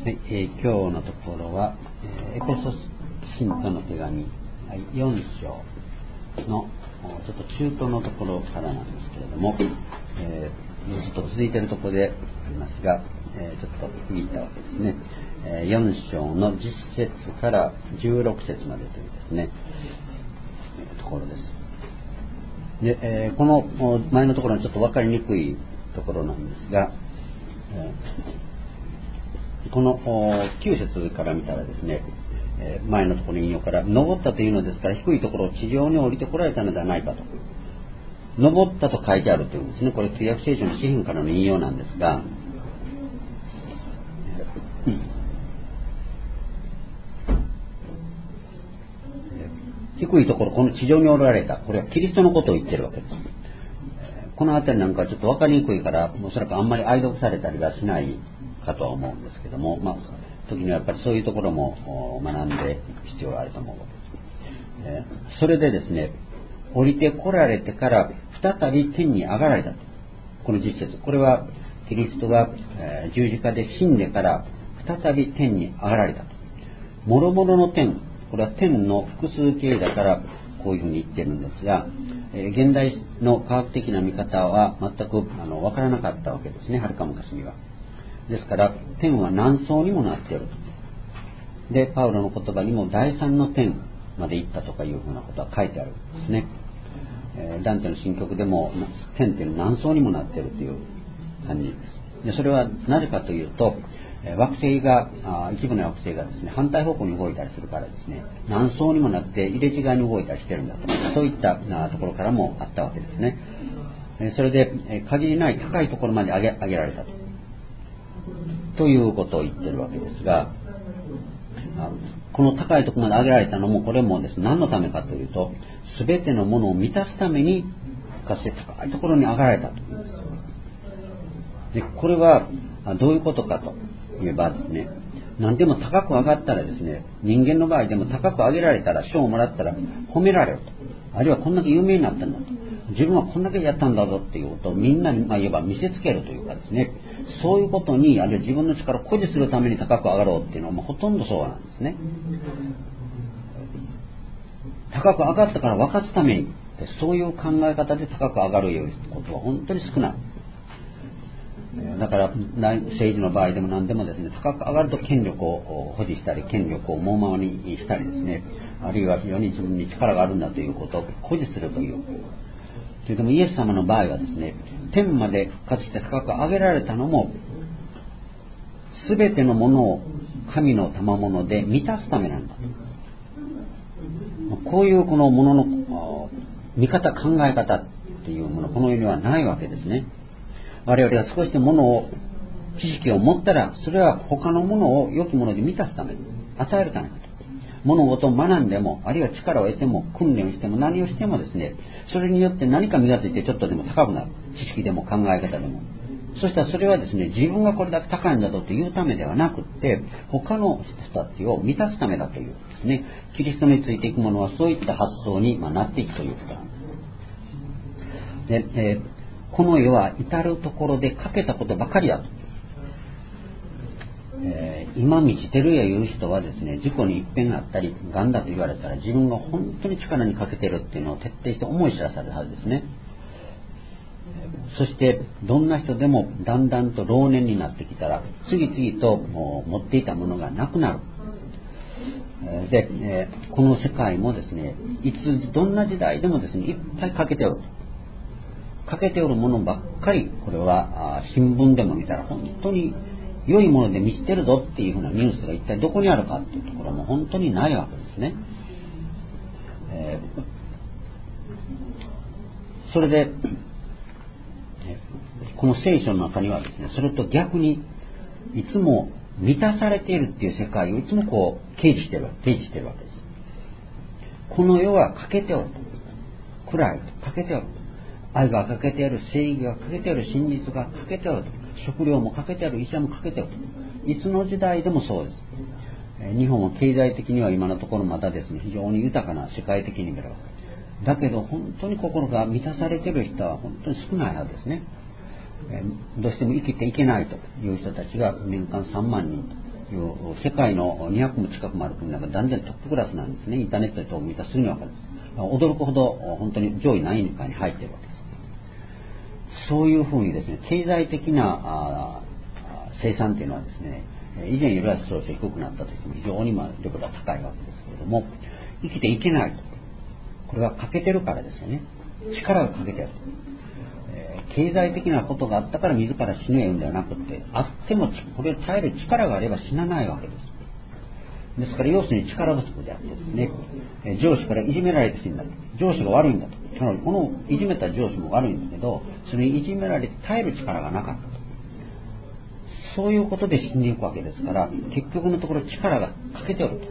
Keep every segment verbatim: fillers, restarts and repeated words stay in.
はい、えー、今日のところは、えー、エペソ信徒の手紙、はい、よん章のちょっと中途のところからなんですけれども、えー、ずっと続いているところでありますが、えー、ちょっと区切ったわけですね。えー、よん章のじゅっ節からじゅうろく節までというですね、えー、ところです。で、えー、この前のところはちょっと分かりにくいところなんですが、えーこのきゅう節から見たらですね、前のところの引用から、登ったというのですから低いところを地上に降りてこられたのではないかと。登ったと書いてあるというんですね。これ旧約聖書の詩篇からの引用なんですが、低いところ、この地上におられた、これはキリストのことを言ってるわけです。このあたりなんかはちょっと分かりにくいから、おそらくあんまり愛読されたりはしないかとは思うんですけども、まあ、時にはやっぱりそういうところも学んで必要があると思うわけです。えー、それでですね、降りてこられてから再び天に上がられたと。この実節、これはキリストが、えー、十字架で死んでから再び天に上がられたと。諸々の天、これは天の複数形だからこういうふうに言ってるんですが、えー、現代の科学的な見方は全くあの分からなかったわけですね、はるか昔には。ですから天は何層にもなっていると。でパウロの言葉にも第三の天まで行ったとかいうふうなことは書いてあるんですね。えー、ダンテの新曲でも天っていうのは何層にもなっているという感じです。でそれはなぜかというと、えー、惑星があ一部の惑星がですね反対方向に動いたりするからですね、何層にもなって入れ違いに動いたりしてるんだと、そういったところからもあったわけですね。えー、それで、えー、限りない高いところまで上げ、上げられたとということを言ってるわけですが、この高いところまで上げられたのも、これもですね、何のためかというと、すべてのものを満たすためにかつて高いところに上がられたというんです。でこれはどういうことかといえばですね、何でも高く上がったらですね、人間の場合でも高く上げられたら、賞をもらったら褒められると、あるいはこんだけ有名になったんだと、自分はこんだけやったんだぞっていうことをみんなに、まあ、言えば見せつけるというかですね、そういうことに、あるいは自分の力を誇示するために高く上がろうっていうのは、まあ、ほとんどそうなんですね。高く上がったから分かつために、そういう考え方で高く上がるようなことは本当に少ない。だから政治の場合でも何でもですね、高く上がると権力を保持したり、権力を思うままにしたりですね、あるいは非常に自分に力があるんだということを誇示するという。それでもイエス様の場合はですね、天までかつて高く上げられたのも、すべてのものを神の賜物で満たすためなんだと。こういうこのものの見方、考え方っていうもの、この世にはないわけですね。我々が少しでものを、知識を持ったら、それは他のものを良きもので満たすために、与えるためだと。物事を学んでも、あるいは力を得ても、訓練をしても、何をしてもですね、それによって何か身がついてちょっとでも高くなる。知識でも考え方でも。そしたらそれはですね、自分がこれだけ高いんだぞというためではなくって、他の人たちを満たすためだというですね、キリストについていくものはそういった発想になっていくということなんです。で、えーこの世は至るところで欠けたことばかりだと、えー、今満ちてるやいう人はですね、事故に一遍あったりがんだと言われたら、自分が本当に力に欠けてるっていうのを徹底して思い知らされるはずですね。そしてどんな人でもだんだんと老年になってきたら、次々と持っていたものがなくなる。で、えー、この世界もですね、いつどんな時代でもですね、いっぱい欠けておると。欠けておるものばっかり、これは新聞でも見たら本当に良いもので満ちてるぞっていうふうなニュースが一体どこにあるかっていうところも本当にないわけですね。えー、それでこの聖書の中にはですね、それと逆にいつも満たされているっていう世界をいつもこう掲示してる提示してるわけです。この世は欠けておると、暗いと、欠けておる、愛が欠けてある、正義が欠けてある、真実が欠けてある、食料も欠けてある、医者も欠けてある。いつの時代でもそうです。日本は経済的には今のところまだですね、非常に豊かな世界的に見るわけだけど、本当に心が満たされている人は本当に少ないはずですね。どうしても生きていけないという人たちが年間さんまんにんいう世界のにひゃくも近くもある国の中で断然トップクラスなんですね。インターネットで見たらすぐにわかる。驚くほど本当に上位何位かに入っているわけです。そういうふうにですね、経済的な生産というのはですね、以前よりは少々低くなったとしても非常にレベルが高いわけですけれども、生きていけないと。これは欠けてるからですよね。力が欠けてる。えー、経済的なことがあったから自ら死ぬえんではなくて、あってもこれを耐える力があれば死なないわけです。ですから要するに力不足であってですね、えー、上司からいじめられて死んだと。上司が悪いんだと。つまりこのいじめた上司も悪いんだけど、それにいじめられて耐える力がなかったと。そういうことで死んでいくわけですから、結局のところ力が欠けておると。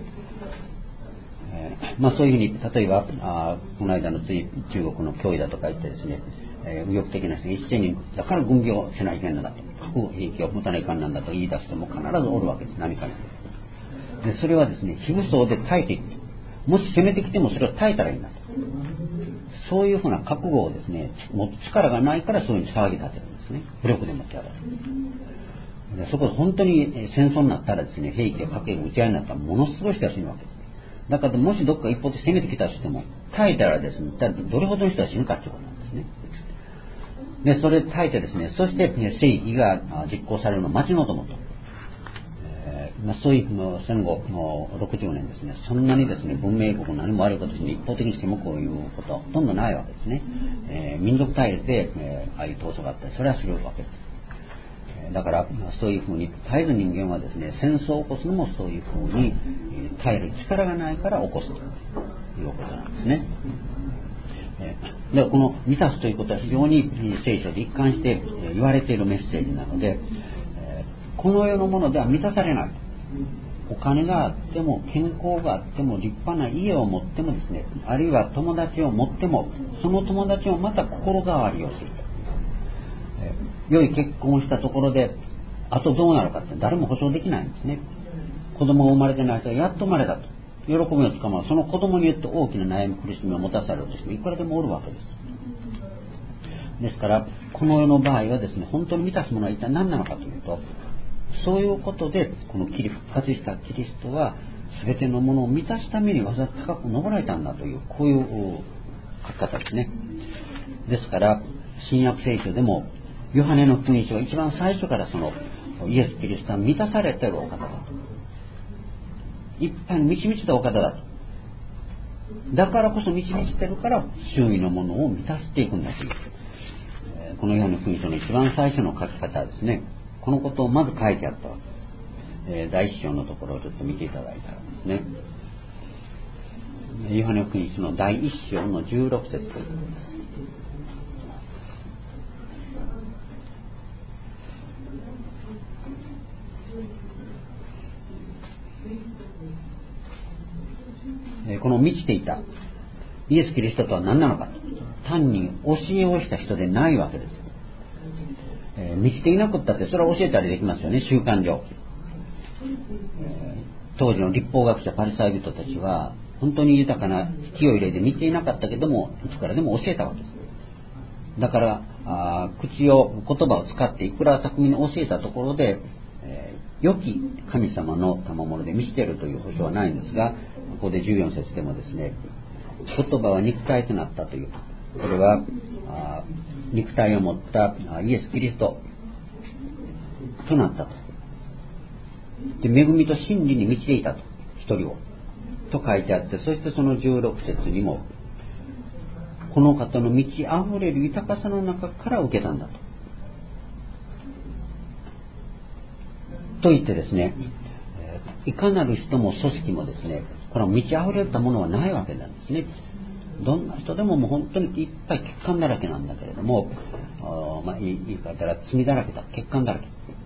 えーまあ、そういうふうに例えばあこの間のつい中国の脅威だとか言ってですね、えー、右翼的な人が一斉にだから軍備をしないかんなんだと、核兵器を持たないかんなんだと言い出す人も必ずおるわけです。何かにでそれはですね、非武装で耐えていく。もし攻めてきてもそれを耐えたらいいんだと。そういうふうな覚悟をですね、持つ力がないからそういうふうに騒ぎ立てるんですね。武力でもってやる。でそこで本当に戦争になったらですね、兵器や核兵器が撃ち合いになったらものすごい人が死ぬわけです。だからもしどっか一方で攻めてきたとしても耐えたらですね、どれほどの人が死ぬかということなんですね。でそれで耐えてですね、そして正義が実行されるのを待ち望むと、えーまあ、そういうの戦後のろくじゅうねんですね、そんなにですね文明国何も悪いことして一方的にしてもこういうことはほとんどないわけですね。えー、民族対立で、えー、ああいう闘争があったりそれはするわけです。だからそういうふうに絶えず人間はですね、戦争を起こすのもそういうふうに耐える力がないから起こすということなんですね。でこの満たすということは非常に聖書で一貫して言われているメッセージなので、この世のものでは満たされない。お金があっても健康があっても立派な家を持ってもですね、あるいは友達を持ってもその友達をまた心変わりをすると、良い結婚をしたところであとどうなるかって誰も保証できないんですね。子供が生まれてない人がやっと生まれたと喜びをつかまう、その子供によって大きな悩み苦しみを持たされるとしていくらでもおるわけです。ですからこの世の場合はですね、本当に満たすものは一体何なのかというと、そういうことでこの復活したキリストは全てのものを満たすためにわざわざ高く登られたんだという、こういう書き方ですね。ですから新約聖書でもヨハネの福音書は一番最初からそのイエス・キリストは満たされているお方だと、いっぱいに満ち満ちたお方だと、だからこそ満ち満ちてるから周囲のものを満たしていくんだという、えー、このヨハネの福音書の一番最初の書き方はですね、このことをまず書いてあったわけです。えー、第一章のところをちょっと見ていただいたらですね、ヨハネの福音書の第一章のじゅうろく節ということです。この満ちていたイエス・キリストとは何なのか、単に教えをした人でないわけです。えー、満ちていなくったってそれは教えたりできますよね、習慣上。えー、当時の立法学者パリサイ人たちは本当に豊かな気を入れて満ちていなかったけどもいつからでも教えたわけです。だからあ口を言葉を使っていくら巧みに教えたところで、えー、良き神様の賜物で満ちているという保証はないんですが、ここでじゅうよん節でもですね、言葉は肉体となったという、これはあ肉体を持ったイエス・キリストとなったと。で恵みと真理に満ちていたと、一人をと書いてあって、そしてそのじゅうろく節にもこの方の満ち溢れる豊かさの中から受けたんだとと言ってですね、いかなる人も組織もですね、この満ち溢れたものはないわけなんですね。どんな人でももう本当にいっぱい欠陥だらけなんだけれども、あまあ、言い方ら罪だらけだ、欠陥だらけ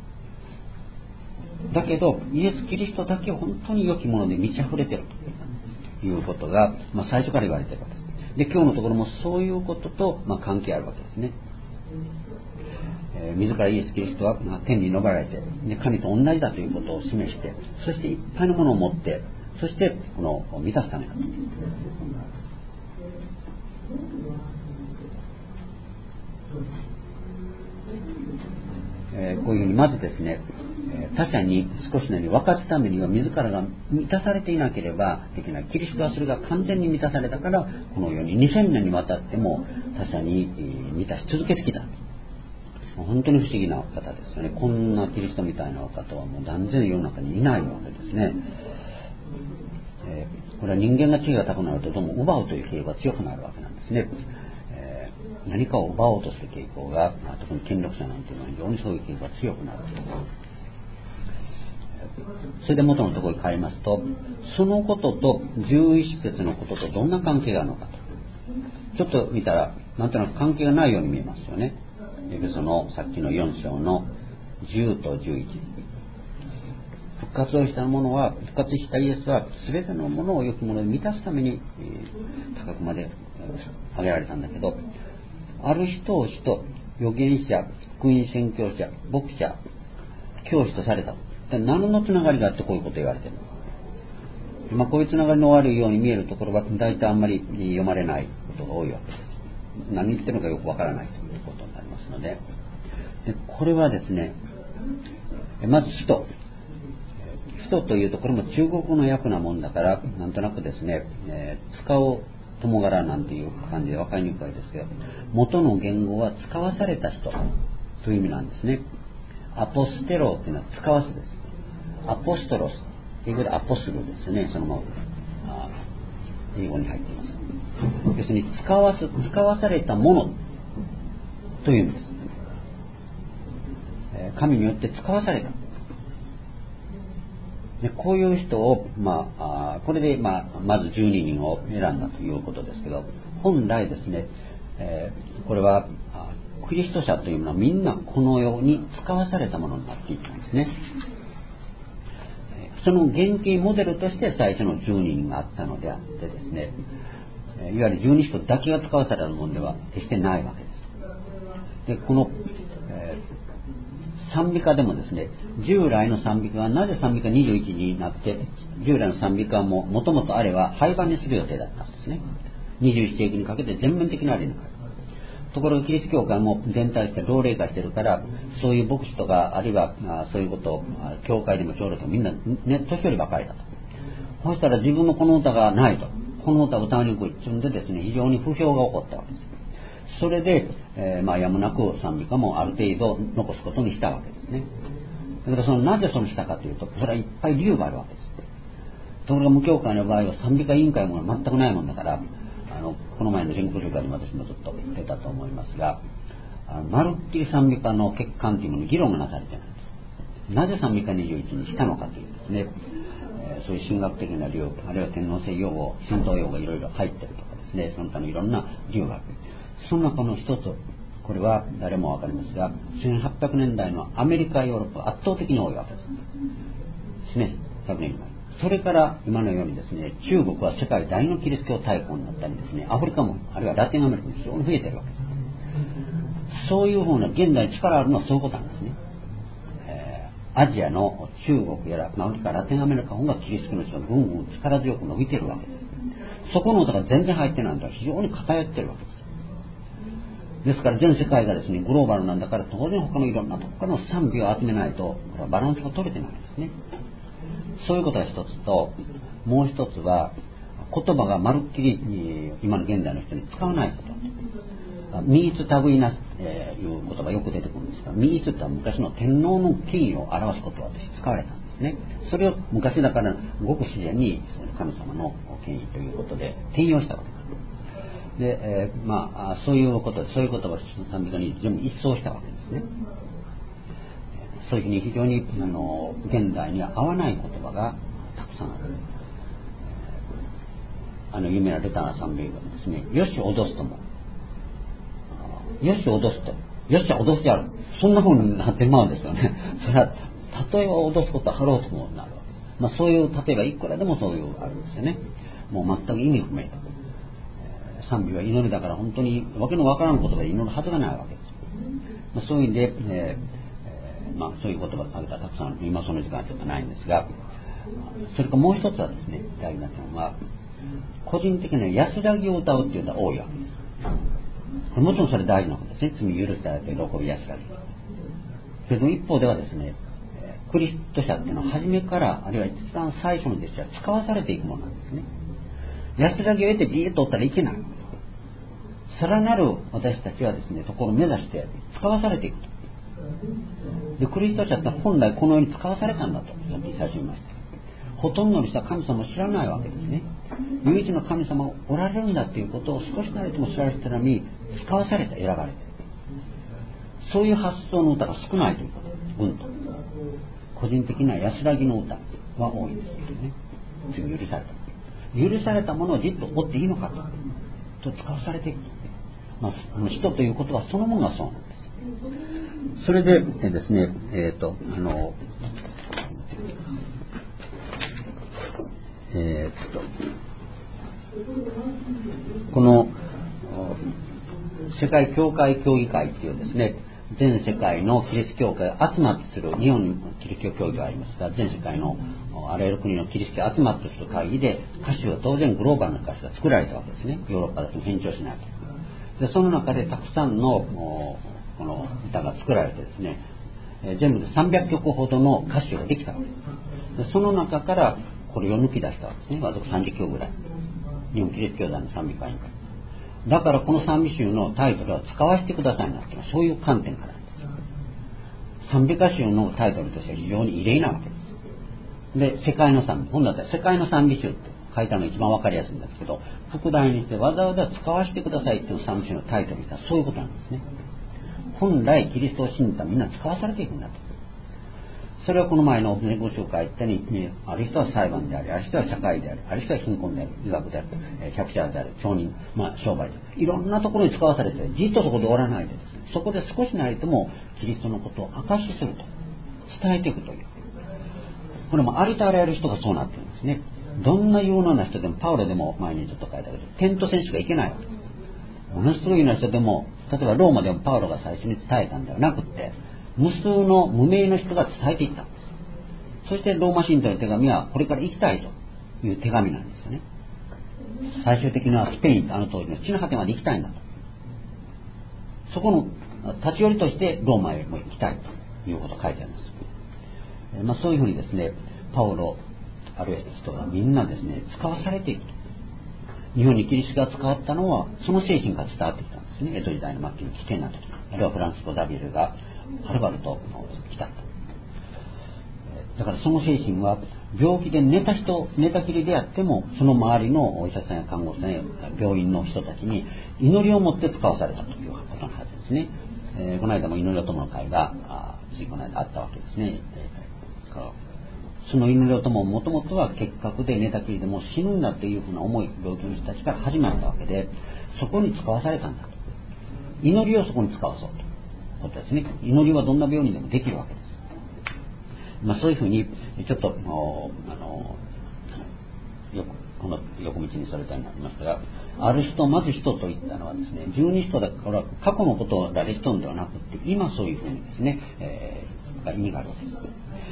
だけどイエス・キリストだけは本当に良きもので満ち溢れているということが、まあ、最初から言われているわけです。で今日のところもそういうことと、まあ、関係あるわけですね。えー、自らイエス・キリストは、まあ、天に昇られてで神と同じだということを示して、そしていっぱいのものを持って、そしてこの満たすためだと。 えー、こういうふうにまずですね、他者に少しなり分かつためには自らが満たされていなければできない。キリストはそれが完全に満たされたから、このようににせんねんにわたっても他者に満たし続けてきた。本当に不思議な方ですよね。こんなキリストみたいな方はもう断然世の中にいないわけですね。えー、これは人間が地位が高くなるとどうも奪うという傾向が強くなるわけなんですね。えー、何かを奪おうとする傾向が、特に権力者なんていうのは非常にそういう傾向が強くなる。それで元のところに帰りますと、そのこととじゅういち節のこととどんな関係があるのかと、ちょっと見たらなんとなく関係がないように見えますよね。エペソのさっきのよん章のじゅうとじゅういち、復活をしたものは、復活したイエスは全てのものを良きもので満たすために、えー、高くまで上げられたんだけど、ある人を使徒、預言者、福音宣教者、牧者、教師とされた。何のつながりがあってこういうことを言われているの。まあ、こういうつながりの悪いように見えるところは大体あんまり読まれないことが多いわけです。何言ってるのかよくわからないということになりますので、でこれはですね、まず使徒使徒というとこれも中国語の訳なもんだから、なんとなくですね、えー、使う友柄なんていう感じで分かりにくいですけど、元の言語は使わされた人という意味なんですね。アポステロというのは使わすです。アポストロス、英語でアポスルですね。そのまま英語に入っています。要するに使わす、使わされたものというんです。神によって使わされた。でこういう人を、まあ、これで、まあ、まずじゅうににんを選んだということですけど、本来ですね、えー、これはキリスト者というのはみんなこのように使わされたものになっていったんですね。その原型モデルとして最初のじゅうにんがあったのであってですね、いわゆる十二使徒だけが使わされたものでは決してないわけです。でこの、えー、賛美歌でもですね、従来の賛美歌がなぜ賛美歌にじゅういちになって、従来の賛美歌ももともとあれは廃盤にする予定だったんですね。にじゅういっ世紀にかけて全面的なあれに変える。ところがキリスト教会も全体して老齢化してるから、そういう牧師とかあるいはそういうことを教会でも長老でもみんな、ね、年寄りばかりだと。そしたら自分のこの歌がないと、この歌を歌いにくいっていうんでですね、非常に不評が起こったわけです。それで、えー、まあやむなく賛美歌もある程度残すことにしたわけですね。だからそのなぜそのしたかというと、それはいっぱい理由があるわけです。ところが無教会の場合は賛美歌委員会も全くないもんだから、あのこの前の全国集会に私もずっと出たと思いますが、あのまるっきり賛美歌の欠陥というものに議論がなされていないんです。なぜ賛美歌にじゅういちにしたのかというですね、えー、そういう神学的な理由、あるいは天皇制用語、神道用語がいろいろ入ってるとかですね、その他のいろんな理由がある。その中の一つ、これは誰もわかりますが、せんはっぴゃくねんだいのアメリカ、ヨーロッパ圧倒的に多いわけです。ですね、ひゃくねんまえ。それから今のようにですね、中国は世界大のキリスト教大国になったりですね、アフリカもあるいはラテンアメリカも非常に増えてるわけです。そういうふうな現在力あるのはそういうことなんですね。えー、アジアの中国やらアフリカ、ラテンアメリカの方がキリスト教の人がぐんぐん力強く伸びてるわけです。そこの歌が全然入ってないのは非常に偏ってるわけです。ですから全世界がですねグローバルなんだから、当然他のいろんなところからの賛美を集めないとこれはバランスが取れてないんですね。そういうことが一つと、もう一つは言葉がまるっきり今の現代の人に使わないこと。ミーツタグイナス、えー、いう言葉よく出てくるんですが、ミーツっては昔の天皇の権威を表す言葉として使われたんですね。それを昔だからごく自然に神様の権威ということで転用したわけです。で、えー、まあそういうことで、そういう言葉を賛美歌に全部一掃したわけですね。そういうふうに非常にあの現代には合わない言葉がたくさんある。あの有名なレターな賛美歌でですね、よし脅すとも、よし脅すと、よっしゃ脅してやる、そんな風になってまうんですよね。それは例えば脅すことはハローともなるわけです。まあそういう例えばいくらでもそういうあるんですよね。もう全く意味不明と。賛美は祈りだから本当にわけのわからん言葉で祈るはずがないわけです。まあ、そういう意味で、えーまあ、そういう言葉を挙げたらたくさんある。今その時間はちょっとないんですが、それからもう一つはですね、大事な点は個人的な安らぎを歌うっていうのは多いわけです。もちろんそれ大事なことですね。罪許されて喜び安らぎ。 けど一方ではですね、クリスト者っていうのは初めから、あるいは一番最初の弟子は使わされていくものなんですね。安らぎを得てじーっとおったらいけない。さらなる私たちはですね、ところを目指して使わされていくと。で、クリスト者って本来このように使わされたんだと、さっき最初に言いました。ほとんどの人は神様を知らないわけですね。唯一の神様がおられるんだということを少しなりとも知られてたのに、使わされた、選ばれて。そういう発想の歌が少ないということ。うんと。個人的な安らぎの歌は多いんですけどね。次許された。許されたものをじっと追っていいのかと、と使わされていく。まあ、人ということはそのものがそうなんです。それでえですね、えっと、あの、えー、っとこの世界教会協議会っていうですね、全世界のキリスト教会が集まってする、日本にキリスト教協議がありますが、全世界のあらゆる国のキリスト教が集まってする会議で、歌詞は当然グローバルな歌詞が作られたわけですね。ヨーロッパだけに編調しないと。でその中でたくさんのこの歌が作られてですね、全部でさんびゃっきょくほどの歌詞ができたわけです。でその中からこれを抜き出したわけですね。わずかさんじゅっきょくぐらい。日本キリスト教団の賛美会員会。だからこの賛美集のタイトルは使わせてくださいなっていうのはそういう観点からなんですよ。賛美歌集のタイトルとしては非常に異例なわけです。で、世界の賛美。今度は世界の賛美集って書いたのが一番わかりやすいんですけど、副題にしてわざわざ使わせてくださいっていう賛美集のタイトルにしたらそういうことなんですね。本来キリストを信じたみんな使わされていくんだと。それはこの前のご紹介言ったように、ある人は裁判であり、ある人は社会である、ある人は貧困である、医学である、百者である、町人、まあ商売である、いろんなところに使わされて、じっとそこでおらないでですね、そこで少しなりともキリストのことを証しすると、伝えていくという。これもありとあらゆる人がそうなっているんですね。どんな有能な人でも、パウロでも前にちょっと書いたけど、テント選手がいけないわけです。ものすごいような人でも、例えばローマでもパウロが最初に伝えたんではなくって、無数の無名の人が伝えていったんです。そしてローマ信徒の手紙はこれから行きたいという手紙なんですよね。最終的にはスペインとあの当時の地の果てまで行きたいんだと。そこの立ち寄りとしてローマへも行きたいということが書いてあります。えーまあ、そういうふうにですね、パウロあるいは人がみんなですね、使わされていくと。日本にキリストが使わったのはその精神が伝わってきたんですね。江戸時代の末期の危険な時、あるいはフランスコ・ザビエルがはるばると来たと。だからその精神は病気で寝た人、寝たきりであってもその周りのお医者さんや看護師さんや病院の人たちに祈りを持って使わされたということのはずですね。えー、この間も祈りを友の会がついこの間あったわけですね。えー、その祈りを友もともとは結核で寝たきりでも死ぬんだというふうな思い、病気の人たちから始まったわけで、そこに使わされたんだと。祈りをそこに使わそうということですね。祈りはどんな病にでもできるわけです。まあ、そういうふうにちょっとあのよくこの横道にされたようになりましたが、ある人まず人といったのはですね、十二人だから過去のことを誰人ではなくて今そういうふうにですね、えー、意味があるわけです。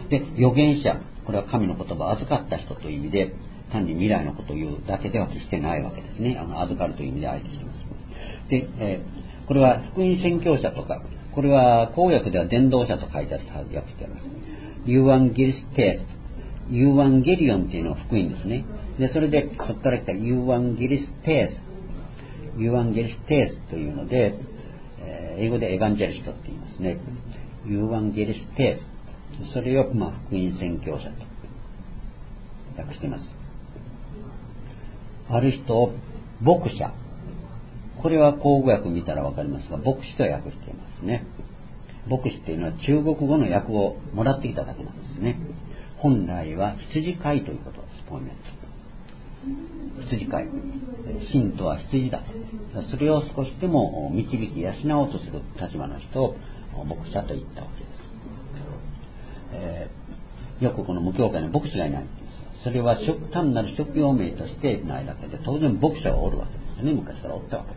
で、預言者、これは神の言葉を預かった人という意味で、単に未来のことを言うだけでは決してないわけですね。あの預かるという意味で相手しています。で、えー、これは福音宣教者とか、これは公約では伝道者と書いてあって訳してあります。ユーアンゲリステース、ユーアンゲリオンっていうのは福音ですね。で、それでそこから来たユーアンゲリステース、ユーアンゲリステースというので、えー、英語でエヴァンジェリストって言いますね。ユーアンゲリステース、それをまあ福音宣教者と訳しています。ある人を牧者、これは口語訳見たらわかりますが、牧師と訳していますね。牧師っていうのは中国語の訳をもらってきただけなんですね。本来は羊飼いということです。ポイント。羊飼い。神とは羊だ。それを少しでも導き養おうとする立場の人を牧者と言ったわけです。えー、よくこの無教会の牧師がいないんです。それは単なる職業名としてないだけで、当然牧者はおるわけですよね。昔からおったわけです。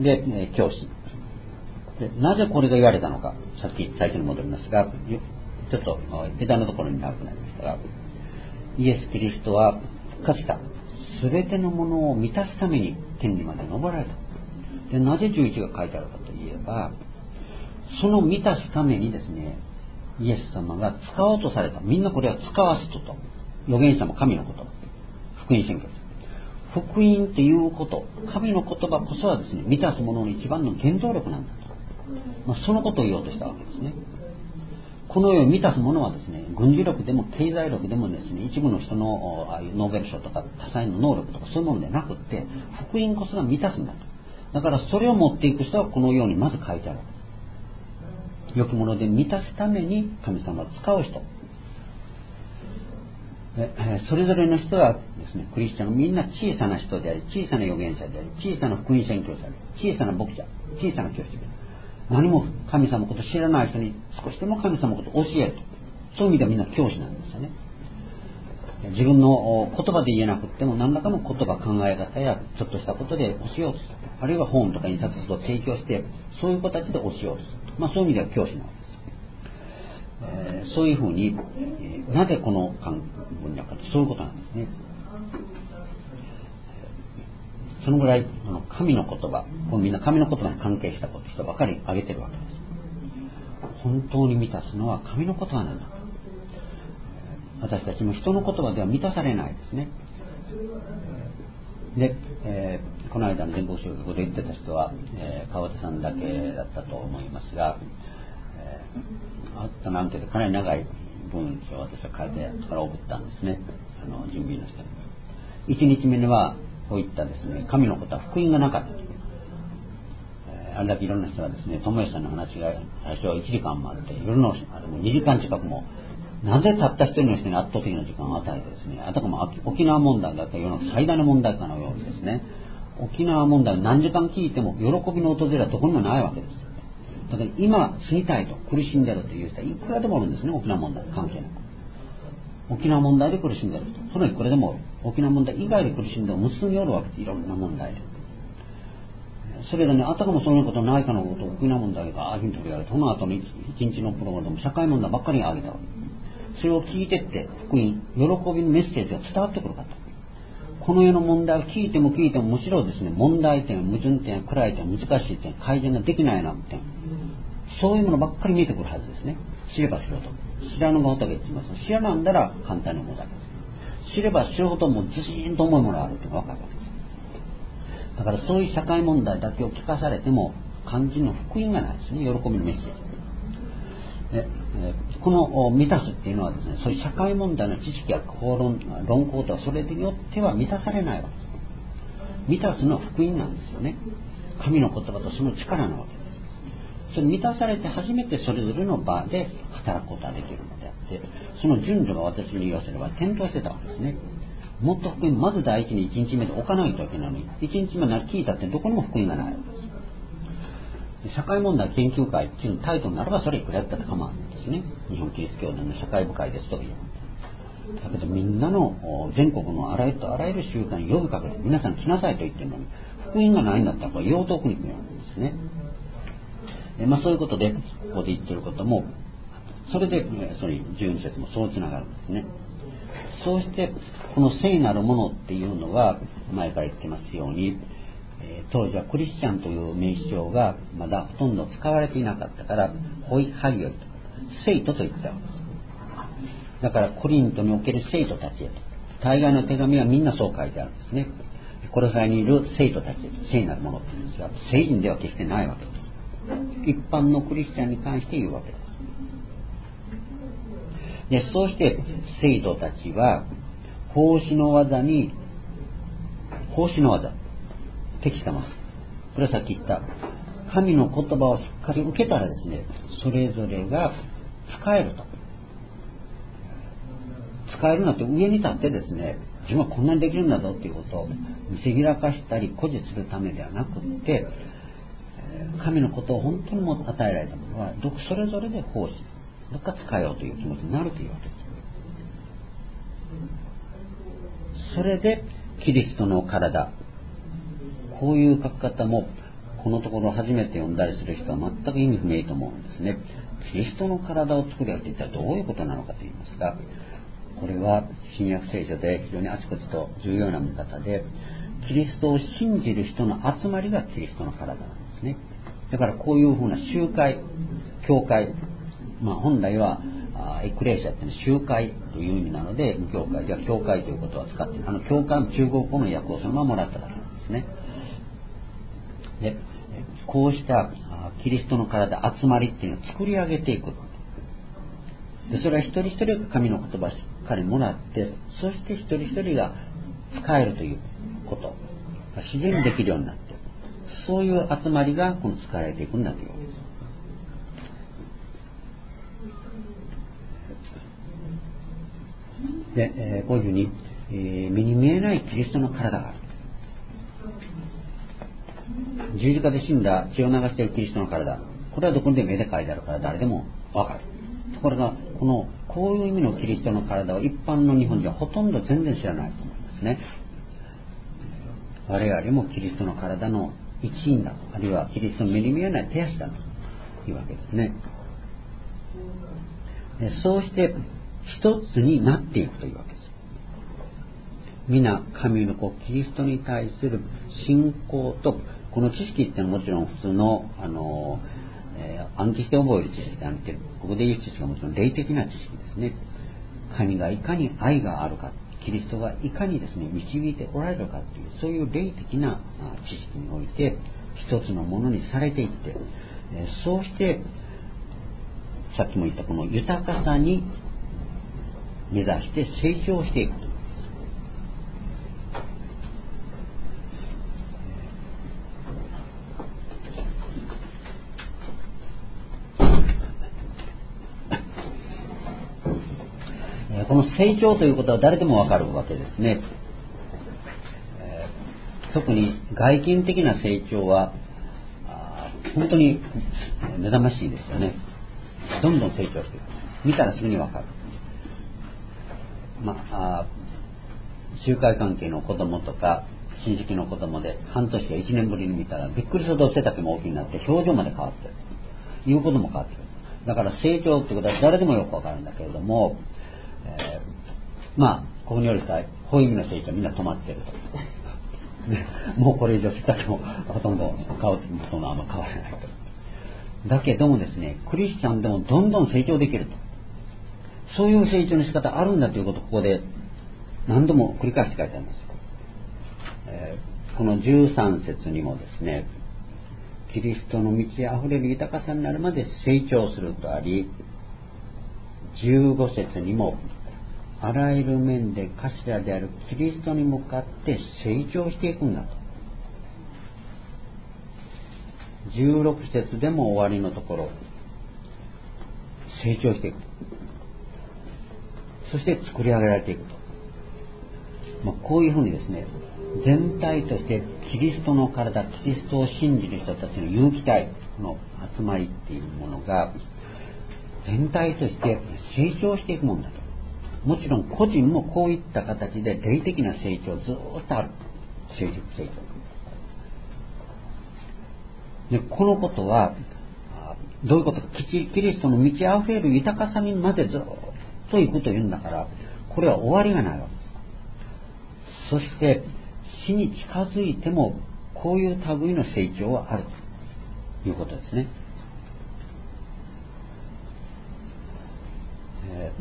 で、えー、教師。でなぜこれが言われたのか、さっき最初に戻りますが、ちょっと枝のところに長くなりましたが、イエス・キリストは復活した。すべてのものを満たすために天にまで昇られた。でなぜじゅういちが書いてあるかといえば、 その満たすためにですね、イエス様が使おうとされた。みんなこれは使わすとと。預言者も神の言葉。福音宣教。福音っていうこと、神の言葉こそはですね、満たすものの一番の原動力なんだと。まあ、そのことを言おうとしたわけですね。この世を満たすものはですね、軍事力でも経済力でもですね、一部の人のああいうノーベル賞とか多彩な能力とかそういうものではなくって、福音こそが満たすんだと。だからそれを持っていく人はこのようにまず書いてあるわけです。良きもので満たすために神様を使う人。それぞれの人はですね、クリスチャンはみんな小さな人であり、小さな預言者であり、小さな福音宣教者であり、小さな牧者、小さな教師であり、何も神様のこと知らない人に少しでも神様のことを教えると。そういう意味ではみんな教師なんですよね。自分の言葉で言えなくても何らかの言葉、考え方やちょっとしたことで教えようとする。あるいは本とか印刷物を提供してそういう形で教えようとする。まあそういう意味では教師なわけです。えー、そういうふうに、えー、なぜこの分野かってそういうことなんですね。そのぐらいあの神の言葉、これみんな神の言葉に関係した人ばかり挙げてるわけです。本当に満たすのは神の言葉なんだ。私たちも人の言葉では満たされないですね。で、えー、この間の全国集会で言ってた人は、えー、川手さんだけだったと思いますが、えー、あったなんていうかなり長い文章を私は書いてから送ったんですね。あの準備の人に。一日目にはこういったですね、神のことは福音がなかったと。えー、あれだけいろんな人がですね、友吉さんの話が最初はいちじかんもあって、夜のあれもにじかん近くも、なぜたった一人の人に圧倒的な時間を与えてですね、あたかも沖縄問題だったような最大の問題かのようにですね、沖縄問題を何時間聞いても喜びの訪れはどこにもないわけです。だから今死にたいと苦しんでるという人はいくらでもあるんですね、沖縄問題関係なく。沖縄問題で苦しんでる人、そのいくらでもおる。沖縄問題以外で苦しんでも無数におるわけです、いろんな問題で。それでね、あたかもそういうことないかのことを沖縄問題がああいうふうに取り上げて、その後の一日のプログラムでも社会問題ばっかり挙げたわけ。それを聞いてって福音、喜びのメッセージが伝わってくるかと。この世の問題を聞いても聞いてもむしろですね、問題点、矛盾点、暗い点、難しい点、改善ができないな点、そういうものばっかり見えてくるはずですね。知れば知るほど。知らぬが仏って言います。知らなんだら簡単に思うだけです。知れば知るほどもうずしーんと重いものがあるっていうのが分かるわけです。だからそういう社会問題だけを聞かされても肝心の福音がないですね。喜びのメッセージ。えこの満たすっていうのはですね、そういう社会問題の知識や論論考とはそれによっては満たされないわけです。満たすのは福音なんですよね。神の言葉とその力なわけです。それ満たされて初めてそれぞれの場で働くことができるのであって、その順序が私に言わせれば転倒してたわけですね。もっと福音まず第一に一日目で置かないといけないのに、一日目聞いたってどこにも福音がないわけです。社会問題研究会っていうタイトルならばそれいくらやったって構わないんですね。日本キリスト教団の社会部会ですとかいう。だけどみんなの全国のあらゆるとあらゆる習慣に呼びかけて皆さん来なさいと言ってるのに福音がないんだったらこれ用遠くに行くようなんですね。えまあそういうことでここで言ってることもそれでそれじゅうに節もそうつながるんですね。そうしてこの聖なるものっていうのは前から言ってますように当時はクリスチャンという名称がまだほとんど使われていなかったからホイハギオイと聖徒と言ったわけです。だからコリントにおける聖徒たちへと大概の手紙はみんなそう書いてあるんですね。コロサイにいる聖徒たちへと聖なるものっていうんですが聖人では決してないわけです。一般のクリスチャンに関して言うわけです。でそうして聖徒たちは奉仕の技に奉仕の技適したます。これはさっき言った神の言葉をしっかり受けたらですね、それぞれが使えると。使えるなんて上に立ってですね、自分はこんなにできるんだぞっていうことを見せびらかしたり誇示するためではなくって神のことを本当にも与えられたものはどそれぞれで奉仕どっか使えようという気持ちになるというわけです。それでキリストの体、こういう書き方もこのところ初めて読んだりする人は全く意味不明と思うんですね。キリストの体を作るって一体どういうことなのかと言いますか、これは新約聖書で非常にあちこちと重要な見方で、キリストを信じる人の集まりがキリストの体なんですね。だからこういうふうな集会、 教会、まあ、本来はエクレシアっていうのは集会という意味なので無教会では教会ということは使っている。あの教会の中国語の訳をそのままもらっただけなんですね。でこうしたキリストの体集まりっていうのを作り上げていく。でそれは一人一人が神の言葉をしっかりもらって、そして一人一人が使えるということが自然にできるようになって、そういう集まりがこの使われていくんだというわけです。で、えー、こういうふうに、えー、目に見えないキリストの体がある。十字架で死んだ血を流しているキリストの体、これはどこにでも絵で描いてあるから誰でもわかる。ところがこのこういう意味のキリストの体を一般の日本人はほとんど全然知らないと思いますね。我々もキリストの体の一員だ、あるいはキリストの目に見えない手足だというわけですね。でそうして一つになっていくというわけです。皆神の子キリストに対する信仰と、この知識っていうのはもちろん普通の、あの、えー、暗記して覚える知識ではなくて、ここで言う知識はもちろん霊的な知識ですね。神がいかに愛があるか、キリストがいかにですね導いておられるかという、そういう霊的な知識において一つのものにされていって、えー、そうしてさっきも言ったこの豊かさに目指して成長していく。この成長ということは誰でもわかるわけですね。えー、特に外見的な成長は本当に目覚ましいですよね。どんどん成長していく。見たらすぐにわかる。まあ、集会関係の子供とか親戚の子供で半年や一年ぶりに見たらびっくりするほど背丈も大きくなって表情まで変わってる。いうことも変わってくる。だから成長ってことは誰でもよくわかるんだけれども、えー、まあここによると保育の成長みんな止まってるともうこれ以上背丈もほとんど顔つきもほとんどあんま変わらないと。だけどもですね、クリスチャンでもどんどん成長できると、そういう成長の仕方あるんだということをここで何度も繰り返して書いてあるんですよ。えー、このじゅうさん節にもですね、キリストの満ち溢れる豊かさになるまで成長するとあり、じゅうご節にもあらゆる面で頭であるキリストに向かって成長していくんだと。じゅうろく節でも終わりのところ、成長していく。そして作り上げられていくと。まあ、こういうふうにですね、全体としてキリストの体、キリストを信じる人たちの有機体の集まりっていうものが全体として成長していくものだと。もちろん個人もこういった形で霊的な成長ずっとある。成熟成長で、このことはどういうことか、キリストの満ち溢れる豊かさにまでずっといくというんだから、これは終わりがないわけです。そして死に近づいてもこういう類の成長はあるということですね。え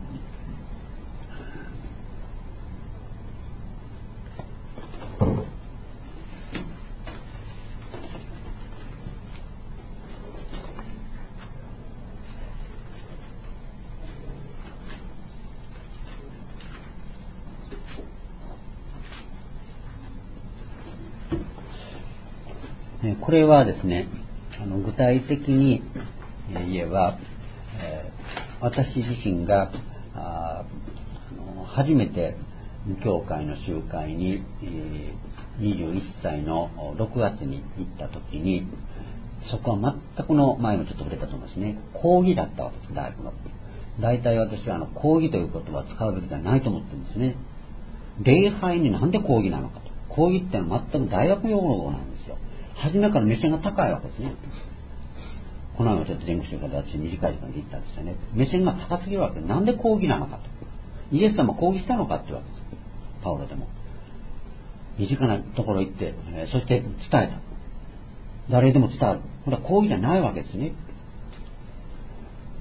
ー、これはですね、あの具体的に言えば、えー、私自身がああの初めて教会の集会に、えー、にじゅういっさいのろくがつに行った時に、そこは全くこの前もちょっと触れたと思いますね、講義だったわけです。大学の大体私はあの講義という言葉を使うべきではないと思ってるんですね。礼拝になんで講義なのかと。講義ってのは全く大学用語なんですよ。初めから目線が高いわけですね。この前もちょっと前後してるから私短い時間で言ったんですよね。目線が高すぎるわけで、なんで講義なのかと。イエス様講義したのかっていうわけです。パウロでも身近なところ行って、えー、そして伝えた。誰でも伝わる。これは講義じゃないわけですね。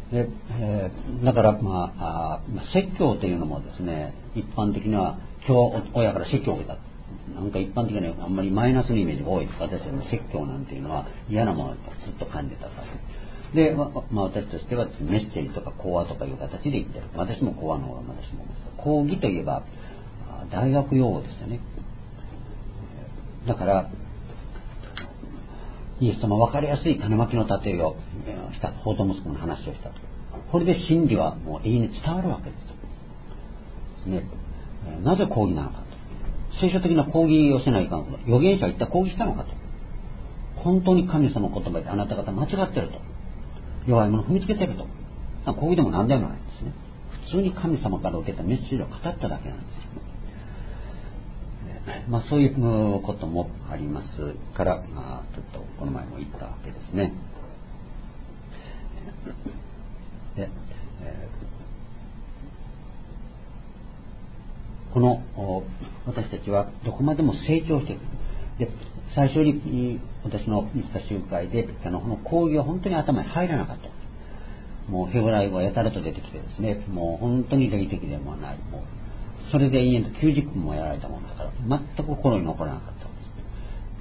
で、えー、だから、まあ、あ説教というのもですね、一般的には今日親から説教を受けた、なんか一般的にはあんまりマイナスのイメージが多いです。私たちの説教なんていうのは嫌なものをずっと感じたからで、まあ、私としてはですね、メッセージとか講話とかいう形で言ってる。私も講話の方が私も講義といえば大学用語ですよね。だからイエス様は分かりやすい種まきの例えをした、法と息子の話をしたと。これで真理はもう永遠に伝わるわけですね。なぜ講義なのかと。聖書的な講義をしないかんこと。預言者は一体講義したのかと。本当に神様の言葉であなた方間違ってると。弱いものを踏みつけてると。講義でも何でもないんですね。普通に神様から受けたメッセージを語っただけなんですよ。まあ、そういうこともありますから、まあ、ちょっとこの前も言ったわけですね。で、えー、この私たちはどこまでも成長していく。で、最初に私の見た集会でこの講義は本当に頭に入らなかった。もうヘブライ語がやたらと出てきてですね、もう本当に霊的でもない、もうそれで延々ときゅうじゅっぷんもやられたものだから全く心に残らなかった。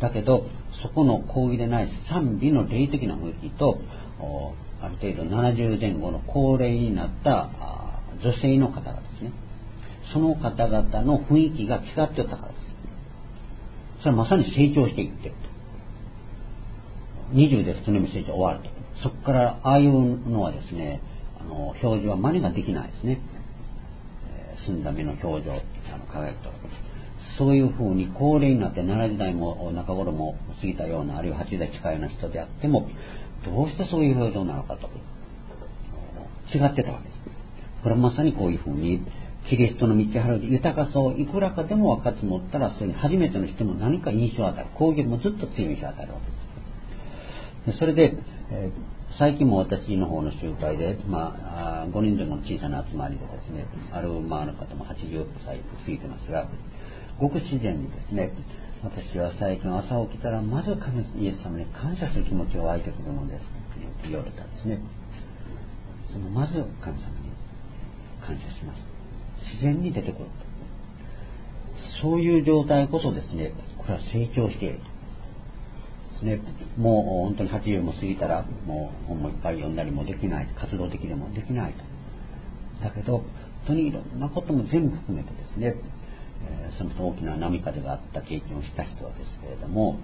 だけどそこの講義でない賛美の霊的な雰囲気とある程度ななじゅうぜん後の高齢になった女性の方がですね、その方々の雰囲気が違ってたからです。それはまさに成長していってると。にじゅうで普通の成長終わると。そこからああいうのはですね、あの表示は真似ができないですね。えー、澄んだ目の表情、あの輝くと。そういうふうに高齢になってななじゅう代も中頃も過ぎたような、あるいははちじゅう代近いような人であっても、どうしてそういう表情なのかと。違ってたわけです。これはまさにこういうふうに、キリストの道を歩いて豊かさをいくらかでも分かって持ったら、それに初めての人も何か印象を与える。攻撃もずっと強い印象を与えるわけです。でそれで、えー、最近も私の方の集会で、まあ、ごにん前後の小さな集まりでですね、あるまあの方もはちじゅっさい過ぎてますが、ごく自然にですね、私は最近朝起きたらまず神イエス様に感謝する気持ちが湧いてくるのですって言われたんですね。そのまず神様に感謝します。自然に出てくると。そういう状態こそですね、これは成長していると。ね、もう本当にはちじゅうも過ぎたらもう本もいっぱい読んだりもできない、活動的でもできないと。だけど本当にいろんなことも全部含めてですね、えー、その大きな波風があった経験をした人はですけれども、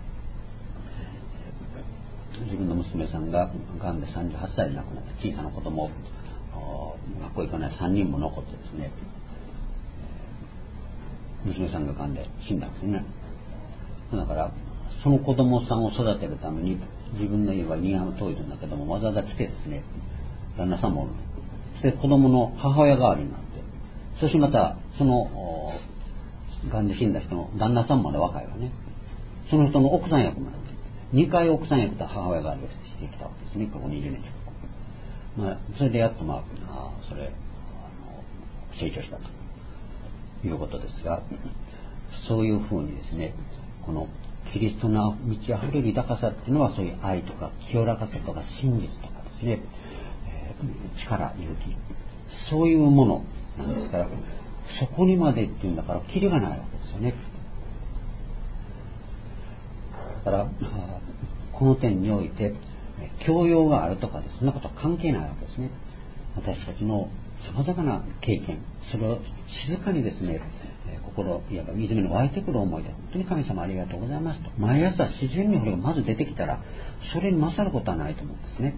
自分の娘さんががんでさんじゅうはっさいで亡くなった小さな子供、学校行かないさんにんも残ってですね、娘さんががんで死んだんですね。だからその子供さんを育てるために自分の家は庭が遠いんだけども、わざわざ来てですね、旦那さんもそして子供の母親代わりになって、そしてまたそのがんで死んだ人の旦那さんまで若いわね、その人の奥さん役もなってにかい奥さん役と母親代わりをしてきたわけですね、ここにじゅうねん近く。まあ、それでやっとまあ、あそれあの成長したということですが、そういうふうにですね、このキリストの満ち溢れる豊かさっていうのは、そういう愛とか清らかさとか真実とかですね、えー、力、勇気、そういうものなんですから、そこにまでっていうんだからキリがないわけですよね。だからこの点において教養があるとかです、そんなことは関係ないわけですね。私たちのさまざまな経験、それを静かにですね、心いわば水に湧いてくる思いで、本当に神様ありがとうございますと毎朝自然にこれがまず出てきたら、それに勝ることはないと思うんですね。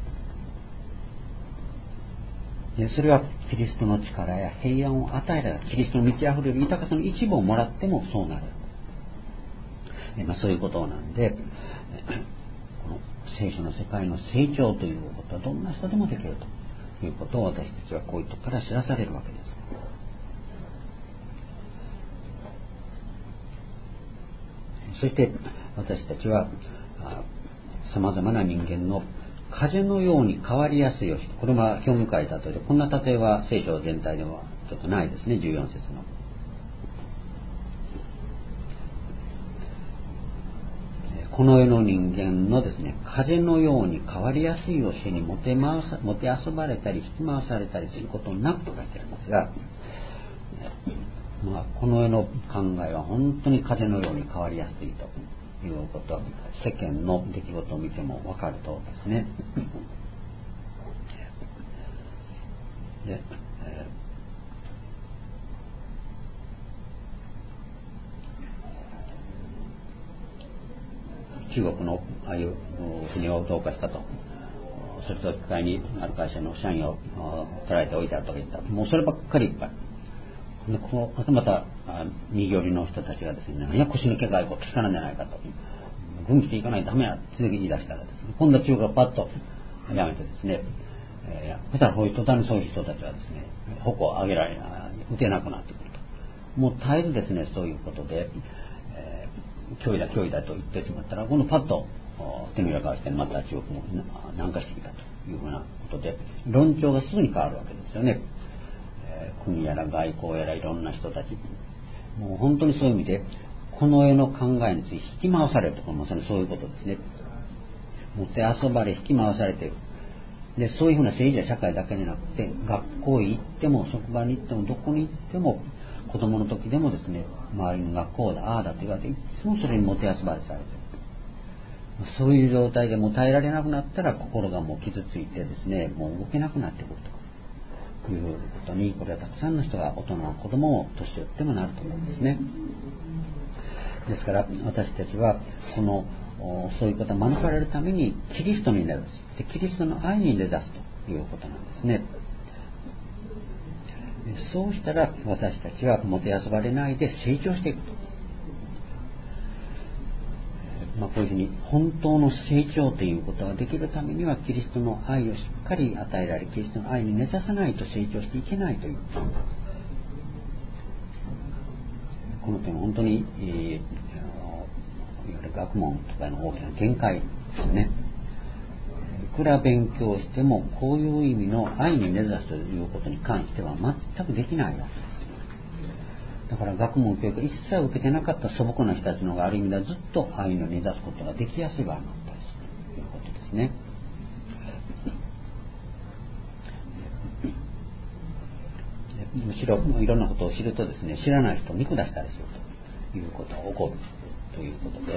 でそれはキリストの力や平安を与えられた、キリストの満ち溢れる豊かさの一部をもらってもそうなる、まあ、そういうことなんで、この聖書の世界の成長ということはどんな人でもできるということを、私たちはこういうとこから知らされるわけです。そして私たちはさまざまな人間の風のように変わりやすいよし、これは興味深い例えで、こんな例えは聖書全体ではちょっとないですね。じゅうよん節のこの世の人間のですね、風のように変わりやすい教えにもて回さ、もてあそばれたり引き回されたりすることなくと書いてありますが、まあ、この世の考えは本当に風のように変わりやすいということは世間の出来事を見ても分かるとですね。で、えー、中国のああいう国をどうかしたと、それと引き換えにある会社の社員を捉えておいたとか言った、もうそればっかりいっぱいで、こうまた右寄りの人たちがですね、いや腰抜け外交けしからんじゃないかと、軍事していかないとダメや続き言い出したらですね、今度は中国がパッとやめてですね、えー、そしたらこういう途端にそういう人たちはですね、矛を上げられ撃てなくなってくると、もう絶えずですね、そういうことで、えー、脅威だ脅威だと言ってしまったら、今度パッと手の裏返してまた中国も南下してきたというふうなことで、論調がすぐに変わるわけですよね。国やら外交やらいろんな人たち、もう本当にそういう意味でこの世の考えについて引き回されるとか、まさにそういうことですね。もてあそばれ引き回されている。で、そういうふうな政治や社会だけでなくて、学校へ行っても職場に行ってもどこに行っても、子供の時でもですね、周りの学校だああだと言われていつもそれにもてあそばれされている。そういう状態でもう耐えられなくなったら心がもう傷ついてですね、もう動けなくなってくるということに、これはたくさんの人が、大人の子供も年寄ってもなると思うんですね。ですから私たちはこのそういうことを免れるためにキリストに根ざす、でキリストの愛に根ざすということなんですね。そうしたら私たちはもてあそばれないで成長していくと、まあ、こういうふうに本当の成長ということができるためには、キリストの愛をしっかり与えられ、キリストの愛に根ざさないと成長していけないという、この点は本当に、えー、いわゆる学問とかの大きな限界ですよね。いくら勉強してもこういう意味の愛に根ざすということに関しては全くできないわけです。だから学問教育一切受けてなかった素朴な人たちの方がある意味ではずっと愛の根ざすことができやすい場合もあったりするということですね。むしろいろんなことを知るとですね、知らない人を見下したりするということが起こるということで、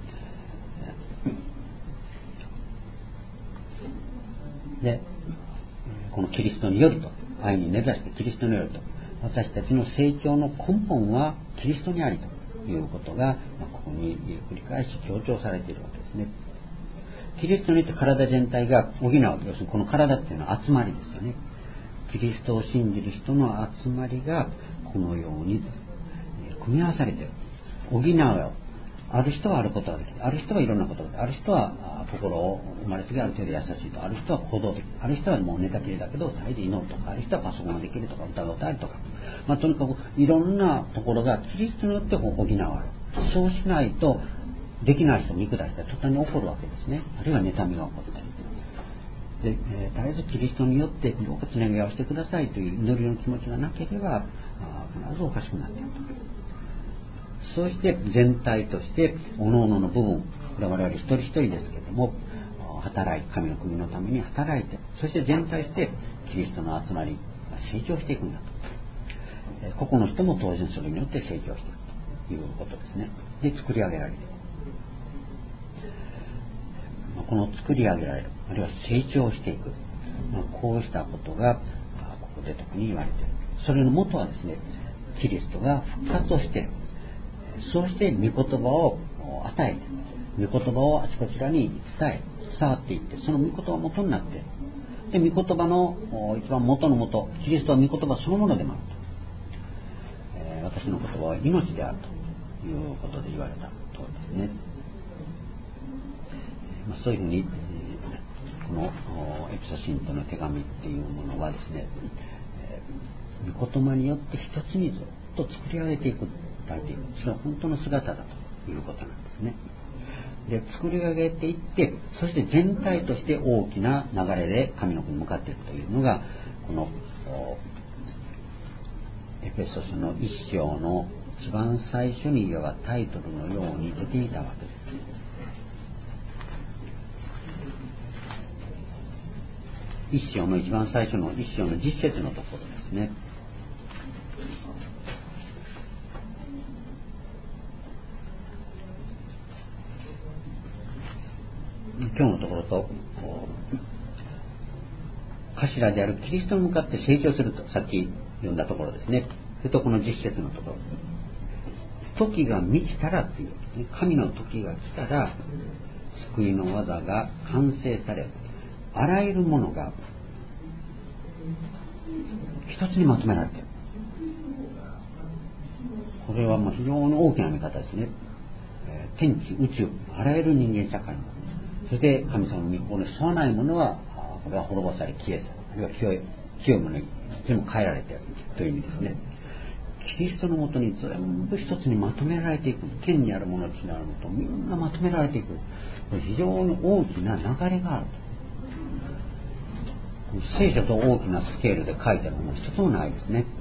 でこのキリストによりと、愛に根ざしてキリストによりと、私たちの成長の根本はキリストにありということが、まあ、ここに繰り返し強調されているわけですね。キリストによって体全体が補う、要するにこの体っていうのは集まりですよね。キリストを信じる人の集まりがこのように組み合わされている、補うよ。ある人はあることができる、ある人はいろんなことができる、ある人は心を生まれつきある程度優しいと、ある人は行動的、ある人はもう寝たきりだけど大で祈るとか、ある人はパソコンができるとか歌が歌えるとか、まあ、とにかくいろんなところがキリストによって補われる。そうしないとできない人を見下したら途端に起こるわけですね。あるいは妬みが起こったりで、えー、絶えずキリストによってどうかつなぎ合わせてくださいという祈りの気持ちがなければ必ずおかしくなっていると。そうして全体として各々の部分、これは我々一人一人ですけれども働いて、神の国のために働いて、そして全体してキリストの集まりが成長していくんだと、えー、個々の人も当然それによって成長していくということですね。で作り上げられる、この作り上げられる、あるいは成長していく、まあ、こうしたことがここで特に言われている。それの元はですね、キリストが復活をしている。そうして御言葉を与えて、御言葉をあちこちらに伝え伝わっていって、その御言葉が元になって、で御言葉の一番元の元、キリストは御言葉そのものでもあると、えー、私の言葉は命であるということで言われた通りですね。まあ、そういうふうにこのエピソシントの手紙っていうものはですね、えー、御言葉によって一つにずっと作り上げていく、それは本当の姿だということなんですね。で作り上げていって、そして全体として大きな流れで神の国に向かっていくというのが、このエペソ書の一章の一番最初にいわばタイトルのように出ていたわけです。 一章の一番最初の一章の実節のところですね。今日のところと頭であるキリストに向かって成長するとさっき読んだところですね。それとこの実節のところ、時が満ちたらっていう、ね、神の時が来たら救いの技が完成され、あらゆるものが一つにまとめられている。これはもう非常に大きな見方ですね。天地宇宙あらゆる人間社会の、そして神様の御心に沿わないものはこれは滅ぼされ消えさ、あるいは清い清いものに全部変えられているという意味ですね。キリストのもとに全部一つにまとめられていく、天にあるもの地にあるものとみんなまとめられていく、これ非常に大きな流れがあると。聖書と大きなスケールで書いてあるもの一つもないですね。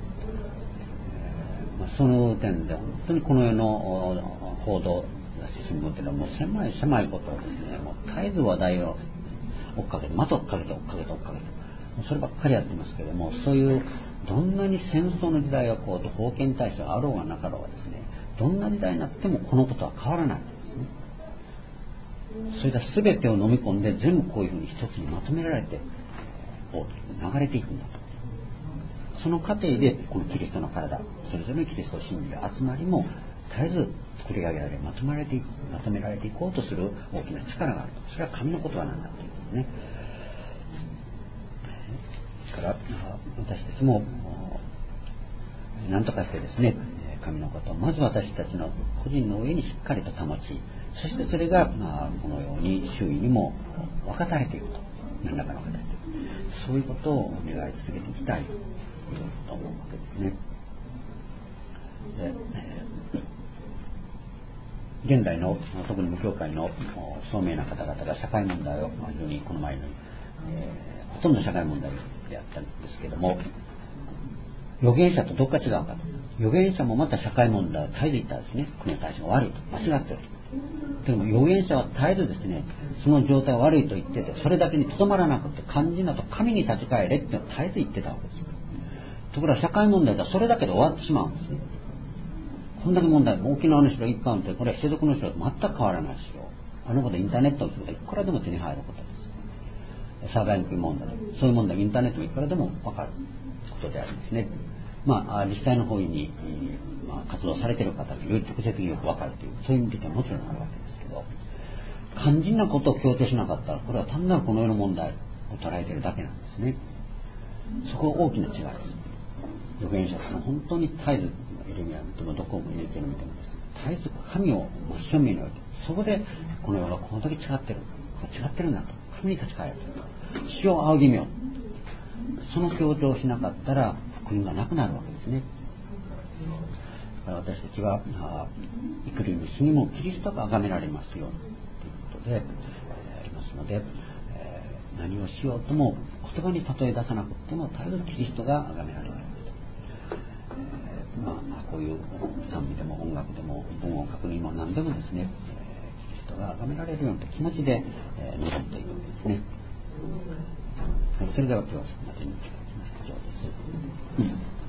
えーまあ、その点で本当にこの世の報道新聞というのはもう狭い狭いことをですね、もう絶えず話題を追っかけてまた追っかけて追っかけて追っかけてそればっかりやってますけれども、そういうどんなに戦争の時代がこうと封建体制があろうがなかろうがですね、どんな時代になってもこのことは変わらないんですね。それが全てを飲み込んで全部こういうふうに一つにまとめられてこう流れていくんだと。その過程でこのキリストの体、それぞれのキリストを信じる集まりも絶えず作り上げられまとめられていくまとめられていこうとする大きな力があると。それは神の言葉なんだというんですね。ですから私たちも何とかしてですね、神のことをまず私たちの個人の上にしっかりと保ち、そしてそれが、まあ、このように周囲にも分かたれていくと、何らかの形でそういうことを願い続けていきたいと思うわけですね。で現代の特に無教会の聡明な方々が社会問題を非常にこの前の、えー、ほとんど社会問題であったんですけども、預言者とどっか違うかと。預言者もまた社会問題を絶えず言ったんですね。国の体制が悪いと、間違っていると。でも預言者は絶えずですね、その状態が悪いと言ってて、それだけにとどまらなくて、肝心だと神に立ち返れって絶えず言ってたわけですよ。ところが社会問題ではそれだけで終わってしまうんですね。こんだけ問題、沖縄の人が一般って、これは所属の人と全く変わらないですよ。あのことインターネットをするといくらでも手に入ることです。サーバーにくい問題、そういう問題インターネットもいくらでも分かることでありますね。まあ実際の方に、まあ、活動されている方により直接的によく分かるという、そういう意味ではもちろんあるわけですけど、肝心なことを強調しなかったら、これは単なるこの世の問題を捉えているだけなんですね。そこは大きな違いです。預言者さん本当に絶えずエレミヤともどこも入れてるみたいなんです。絶えず神を真正面に置いて、そこでこの世がこの時違ってる、違ってるんだと、神に立ち返ると、死を仰ぎみよう、その強調をしなかったら福音がなくなるわけですね。だから私たちは生きる主にもキリストが崇められますようにということで、えー、ありますので、えー、何をしようとも言葉に例え出さなくても絶えずキリストが崇められます。えー、まあこういう賛美でも音楽でも文音楽にも何でもですね、えー、キリストが崇められるような気持ちで、えー、臨んでいくわけですね。それでは今日はそこまでにいただきました。以上です。うん